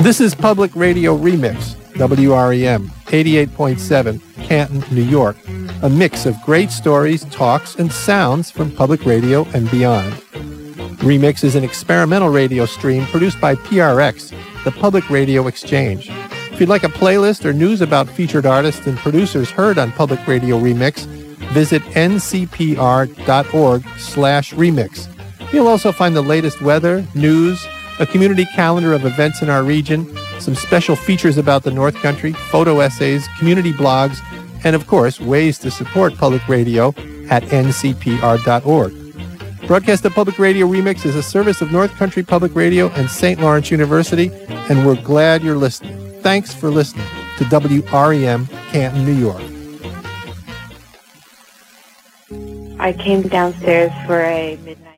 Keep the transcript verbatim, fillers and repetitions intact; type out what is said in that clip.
This is Public Radio Remix, W R E M, eighty-eight point seven, Canton, New York. A mix of great stories, talks, and sounds from public radio and beyond. Remix is an experimental radio stream produced by P R X, the Public Radio Exchange. If you'd like a playlist or news about featured artists and producers heard on Public Radio Remix, visit ncpr.org slash remix. You'll also find the latest weather, news, a community calendar of events in our region, some special features about the North Country, photo essays, community blogs, and of course, ways to support public radio at n c p r dot org. Broadcast of Public Radio Remix is a service of North Country Public Radio and Saint Lawrence University, and we're glad you're listening. Thanks for listening to W R E M Canton, New York. I came downstairs for a midnight